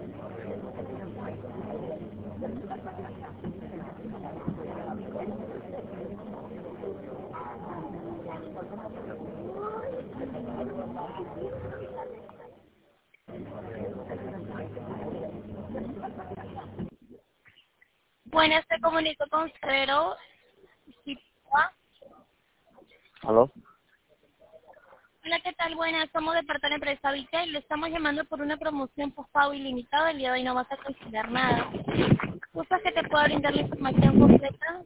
Buenas, te comunico con Cero. ¿Aló? Hola, ¿qué tal? Buenas, somos de parte de la empresa Vitel. Le estamos llamando por una promoción postpago ilimitada. El día de hoy no vas a considerar nada. ¿Gustas que te pueda brindar la información completa?